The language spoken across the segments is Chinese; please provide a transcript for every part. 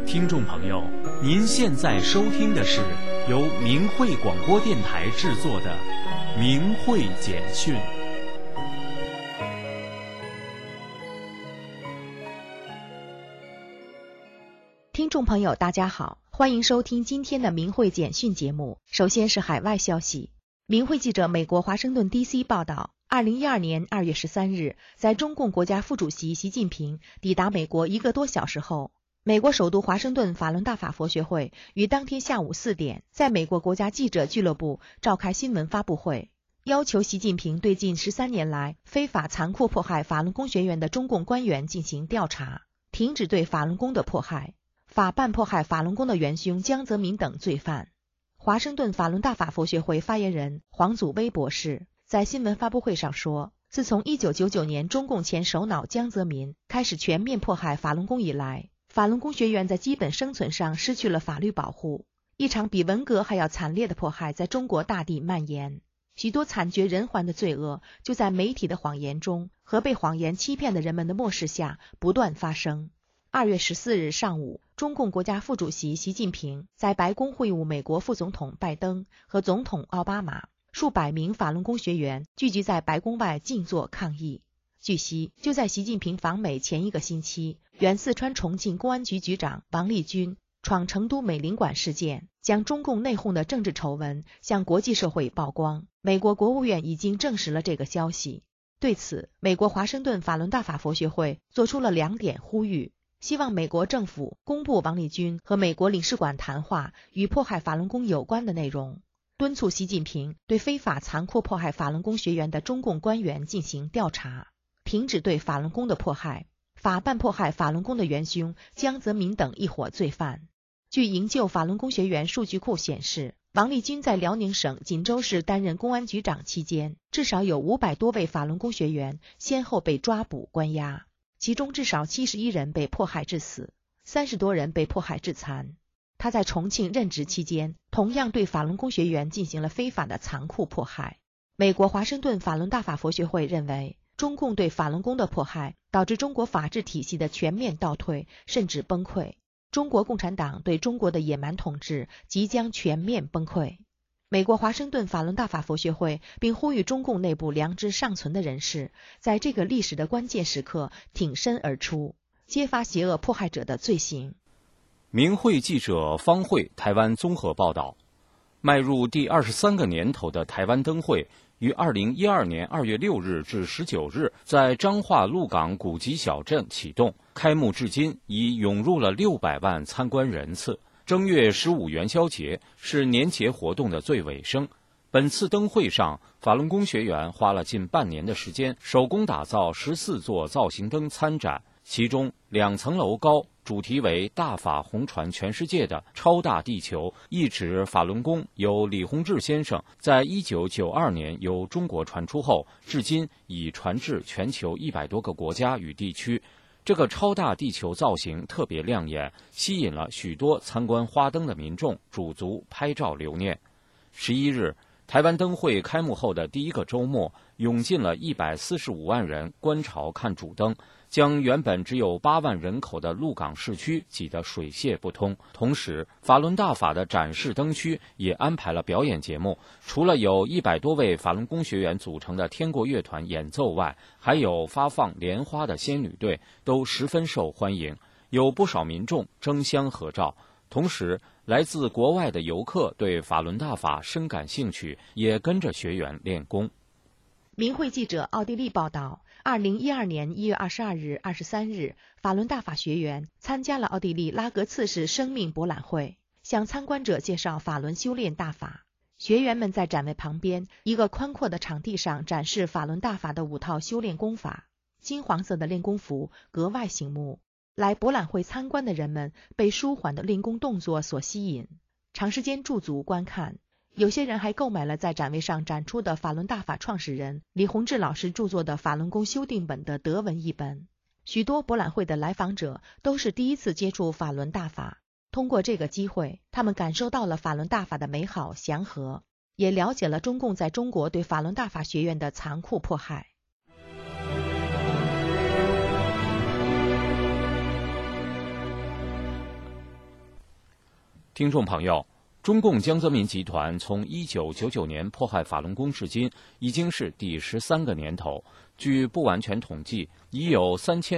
听众朋友，您现在收听的是由明慧广播电台制作的《明慧简讯》。 听众朋友，大家好，欢迎收听今天的明慧简讯节目。首先是海外消息，明慧记者美国华盛顿 DC 报道，2012年2月13日，在中共国家副主席习近平抵达美国1个多小时后，美国首都华盛顿法轮大法佛学会于当天下午4点在美国国家记者俱乐部召开新闻发布会，要求习近平对近13年来非法残酷迫害法轮功学员的中共官员进行调查，停止对法轮功的迫害，法办迫害法轮功的元凶江泽民等罪犯。华盛顿法轮大法佛学会发言人黄祖威博士在新闻发布会上说，自从1999年中共前首脑江泽民开始全面迫害法轮功以来，法轮功学员在基本生存上失去了法律保护，一场比文革还要惨烈的迫害在中国大地蔓延，许多惨绝人寰的罪恶就在媒体的谎言中和被谎言欺骗的人们的漠视下不断发生。2月14日上午，中共国家副主席习近平在白宫会晤美国副总统拜登和总统奥巴马，数百名法轮功学员聚集在白宫外静坐抗议。据悉，就在习近平访美前1个星期，原四川重庆公安局局长王立军闯成都美领馆事件，将中共内讧的政治丑闻向国际社会曝光。美国国务院已经证实了这个消息。对此，美国华盛顿法轮大法佛学会做出了2点呼吁，希望美国政府公布王立军和美国领事馆谈话与迫害法轮功有关的内容，敦促习近平对非法残酷迫害法轮功学员的中共官员进行调查，停止对法轮功的迫害，法办迫害法轮功的元凶江泽民等一伙罪犯。据营救法轮功学员数据库显示，王立军在辽宁省锦州市担任公安局长期间，至少有500多位法轮功学员先后被抓捕关押，其中至少71人被迫害致死，30多人被迫害致残。他在重庆任职期间，同样对法轮功学员进行了非法的残酷迫害。美国华盛顿法轮大法佛学会认为，中共对法轮功的迫害导致中国法治体系的全面倒退甚至崩溃，中国共产党对中国的野蛮统治即将全面崩溃。美国华盛顿法轮大法佛学会并呼吁中共内部良知尚存的人士，在这个历史的关键时刻挺身而出，揭发邪恶迫害者的罪行。 明慧记者方慧台湾综合报道，迈入第23个年头的台湾灯会于2012年2月6日至19日在彰化鹿港古籍小镇启动，开幕至今已涌入了600万参观人次。正月15元宵节是年节活动的最尾声。本次灯会上，法轮功学员花了近半年的时间，手工打造14座造型灯参展，其中2层楼高，主题为大法红传全世界的超大地球，意指法轮功由李洪志先生在1992年由中国传出后，至今已传至全球100多个国家与地区。这个超大地球造型特别亮眼，吸引了许多参观花灯的民众驻足拍照留念。11日，台湾灯会开幕后的第1个周末，涌进了145万人观潮看主灯，将原本只有8万人口的鹿港市区挤得水泄不通。同时，法轮大法的展示灯区也安排了表演节目，除了有100多位法轮功学员组成的天国乐团演奏外，还有发放莲花的仙女队，都十分受欢迎，有不少民众争相合照。同时，来自国外的游客对法轮大法深感兴趣，也跟着学员练功。 明慧记者奥地利报道，2012年1月22日、23日，法轮大法学员参加了奥地利拉格茨市生命博览会，向参观者介绍法轮修炼大法。学员们在展位旁边一个宽阔的场地上展示法轮大法的5套修炼功法，金黄色的练功服格外醒目。来博览会参观的人们被舒缓的练功动作所吸引，长时间驻足观看。有些人还购买了在展位上展出的法轮大法创始人李洪志老师著作的法轮功修订本的德文译本。许多博览会的来访者都是第一次接触法轮大法，通过这个机会，他们感受到了法轮大法的美好祥和，也了解了中共在中国对法轮大法学院的残酷迫害。 听众朋友，中共江泽民集团从1999年迫害法轮功至今，已经是第13个年头。据不完全统计，已有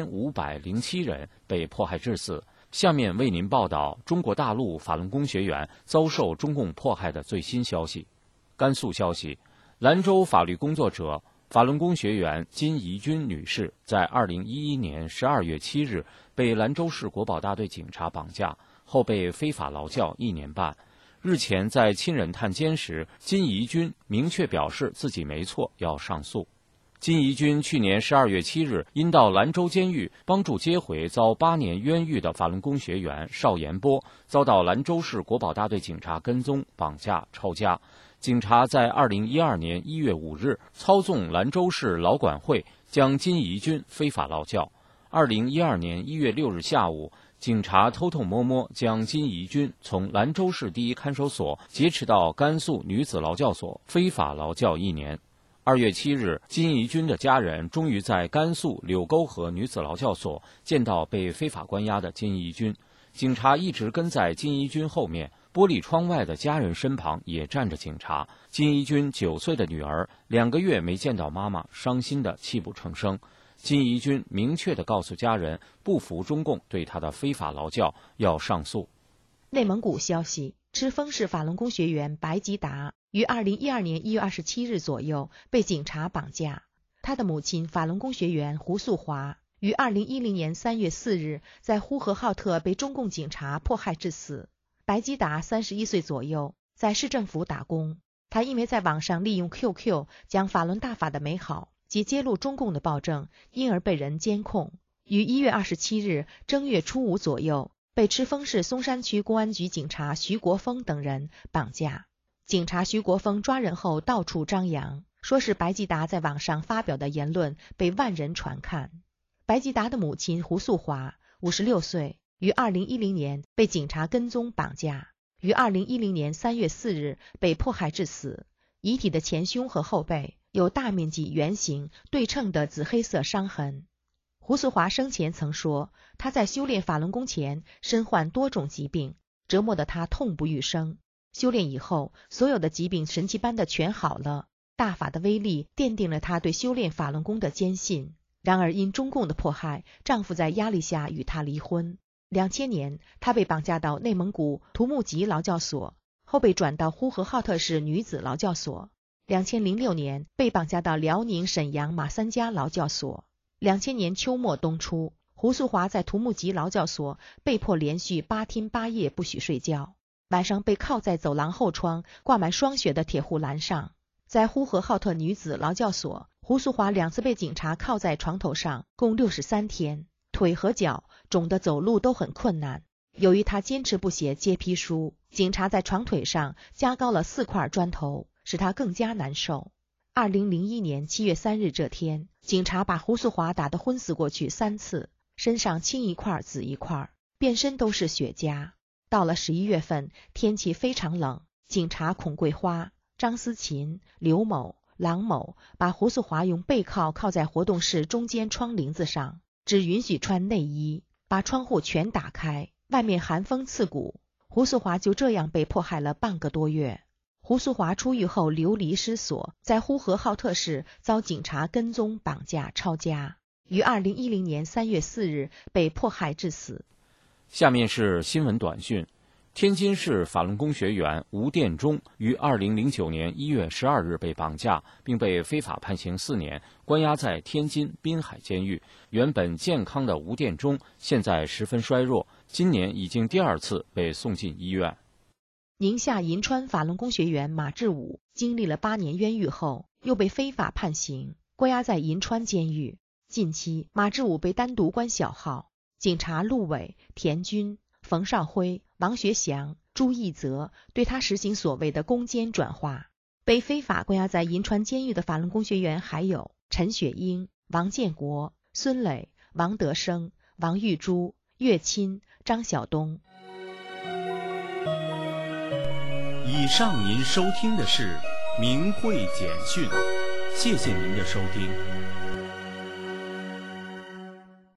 3507人被迫害致死。下面为您报道中国大陆法轮功学员遭受中共迫害的最新消息。甘肃消息，兰州法律工作者、法轮功学员金怡君女士在2011年12月7日被兰州市国保大队警察绑架，后被非法劳教1年半。日前在亲人探监时，金怡君明确表示自己没错，要上诉。金怡君去年12月7日因到兰州监狱帮助接回遭8年冤狱的法轮功学员邵延波，遭到兰州市国保大队警察跟踪、绑架、抄家。警察在2012年1月5日操纵兰州市劳管会将金怡君非法劳教。2012年1月6日下午，警察偷偷摸摸将金怡君从兰州市第一看守所劫持到甘肃女子劳教所，非法劳教1年。2月7日，金怡君的家人终于在甘肃柳沟河女子劳教所见到被非法关押的金怡君。警察一直跟在金怡君后面，玻璃窗外的家人身旁也站着警察。金怡君9岁的女儿2个月没见到妈妈，伤心的泣不成声。金怡君明确地告诉家人，不服中共对她的非法劳教，要上诉。 内蒙古消息，赤峰市法轮功学员白吉达于2012年1月27日左右被警察绑架。他的母亲法轮功学员胡素华于2010年3月4日在呼和浩特被中共警察迫害致死。白吉达31岁左右，在市政府打工。他因为在网上利用 QQ 讲法轮大法的美好及揭露中共的暴政，因而被人监控。于1月27日正月初5左右，被赤峰市松山区公安局警察徐国峰等人绑架。警察徐国峰抓人后到处张扬，说是白吉达在网上发表的言论被万人传看。白吉达的母亲胡素华56岁，于2010年被警察跟踪绑架，于2010年3月4日被迫害致死。遗体的前胸和后背有大面积圆形对称的紫黑色伤痕。胡素华生前曾说，他在修炼法轮功前身患多种疾病，折磨得他痛不欲生。修炼以后，所有的疾病神奇般的全好了。大法的威力奠定了他对修炼法轮功的坚信。然而因中共的迫害，丈夫在压力下与她离婚。2000年，她被绑架到内蒙古图木吉劳教所，后被转到呼和浩特市女子劳教所。2006年被绑架到辽宁沈阳马三家劳教所。2000年秋末冬初，胡素华在图木吉劳教所被迫连续8天8夜不许睡觉，晚上被铐在走廊后窗挂满霜雪的铁护栏上。在呼和浩特女子劳教所，胡素华2次被警察铐在床头上，共63天，腿和脚肿得走路都很困难。由于他坚持不写揭批书，警察在床腿上加高了4块砖头，使他更加难受。2001年7月3日这天，警察把胡素华打得昏死过去3次，身上青一块紫一块，遍身都是血痂。到了11月份，天气非常冷，警察孔桂花、张思琴、刘某、郎某把胡素华用背铐铐在活动室中间窗棂子上，只允许穿内衣，把窗户全打开，外面寒风刺骨。胡素华就这样被迫害了半个多月。胡素华出狱后流离失所，在呼和浩特市遭警察跟踪、绑架、抄家，于2010年3月4日被迫害致死。 下面是新闻短讯。天津市法轮功学员吴殿中于2009年1月12日被绑架，并被非法判刑4年，关押在天津滨海监狱。原本健康的吴殿中现在十分衰弱，今年已经第2次被送进医院。 宁夏银川法轮功学员马志武经历了8年冤狱后，又被非法判刑，关押在银川监狱。近期，马志武被单独关小号，警察陆伟、田军、冯绍辉、王学祥、朱义泽对他实行所谓的攻坚转化。被非法关押在银川监狱的法轮功学员还有陈雪英、王建国、孙磊、王德生、王玉珠、岳钦、张晓东。 以上您收听的是明慧简讯，谢谢您的收听。